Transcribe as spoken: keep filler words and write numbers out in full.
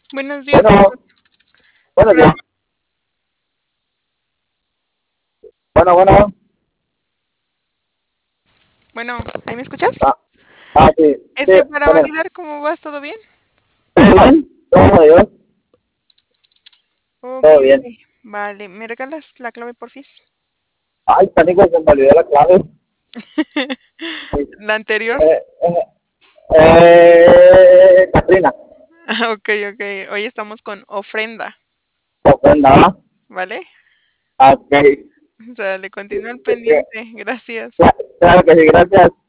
Buenos días, Bueno, buenos días. programa. Bueno, bueno. Bueno, ¿ahí me escuchas? Ah, ah, sí, Es sí, que para bueno. validar cómo vas, ¿todo bien? ¿Todo bien? ¿Todo Dios? Ok, Todo ok. bien. Vale, ¿me regalas la clave, porfis? Ay, pánico, se me olvidó la clave. La anterior. Eh, eh, eh, Katrina, Ah, ok, ok. Hoy estamos con ofrenda, ofrenda. ¿vale? Ok. O sea, le continúa el Eh, pendiente. Gracias. Claro que sí, gracias.